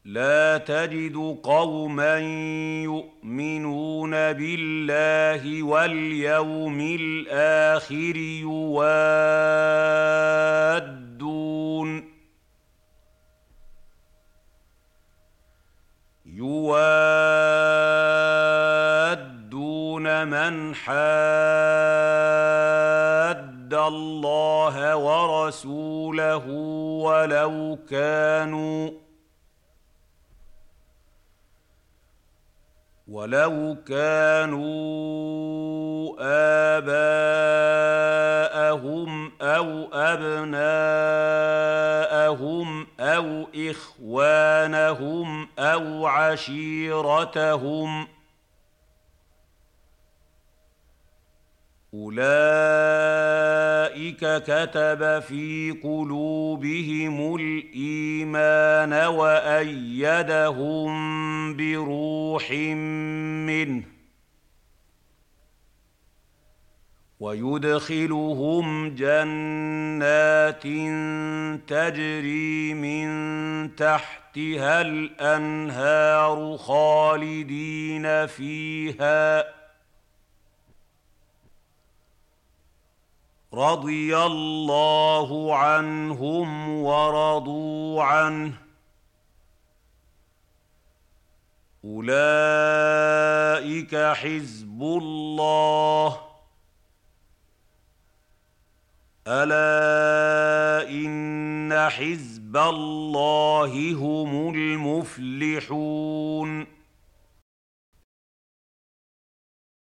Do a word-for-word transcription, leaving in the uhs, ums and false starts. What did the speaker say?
لا تجد قوما يؤمنون بالله واليوم الآخر يوادون يوادون من حاد الله ورسوله ولو كانوا ولو كانوا آباءهم أو أبناءهم أو إخوانهم أو عشيرتهم أولئك كتب في قلوبهم الإيمان وأيدهم بروح منه ويدخلهم جنات تجري من تحتها الأنهار خالدين فيها رضي الله عنهم ورضوا عنه أولئك حزب الله ألا إن حزب الله هم المفلحون